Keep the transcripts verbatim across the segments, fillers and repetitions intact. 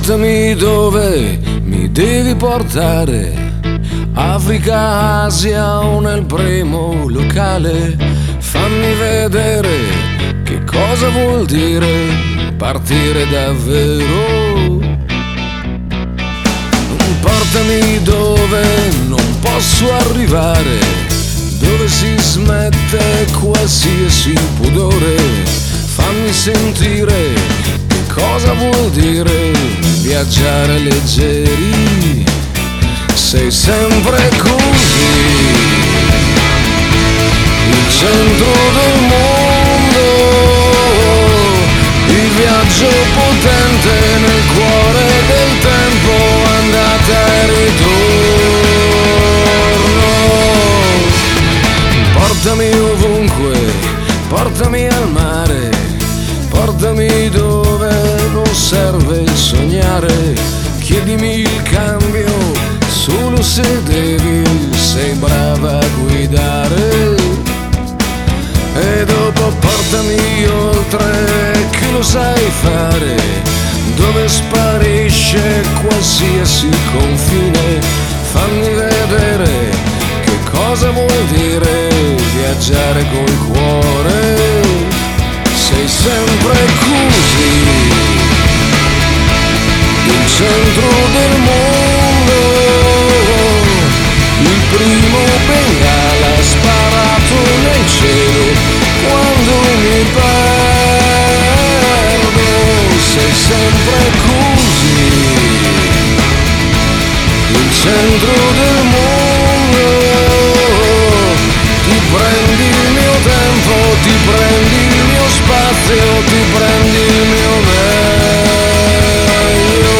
Portami dove mi devi portare, Africa, Asia o nel primo locale. Fammi vedere che cosa vuol dire partire davvero. Portami dove non posso arrivare, dove si smette qualsiasi pudore. Fammi sentire che cosa vuol dire viaggiare leggeri. Sei sempre così, il centro del mondo, il viaggio potente nel cuore del tempo, andata e ritorno. Portami ovunque, portami al mare, portami dove non serve sognare. Chiedimi il cambio solo se devi, sei brava a guidare. E dopo portami oltre, che lo sai fare, dove sparisce qualsiasi confine. Fammi vedere che cosa vuol dire viaggiare col cuore. Sei sempre così, il centro del mondo, il primo bengala sparato nel cielo quando mi perdo. Sei sempre così, il centro del mondo. Ti prendi il mio tempo, ti prendi il mio spazio, ti prendi il mio meglio.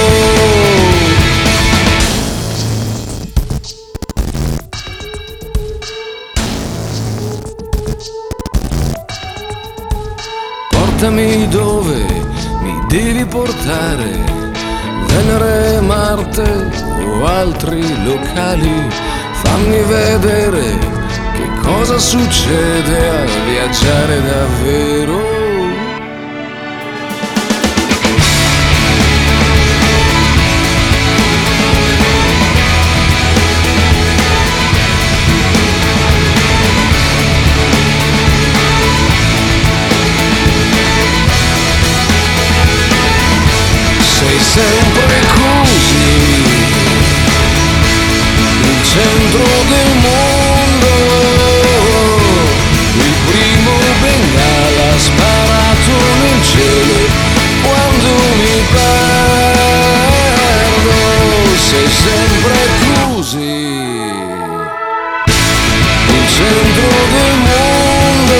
Portami dove mi devi portare, Venere, Marte o altri locali. Fammi vedere che cosa succede a viaggiare davvero. Sei sempre così, il centro del mondo, il primo bengala sparato nel cielo quando mi perdo. Sei sempre così, il centro del mondo.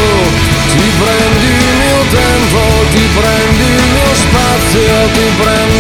Ti prendi il mio tempo, ti prendi il mio spazio, ti prendi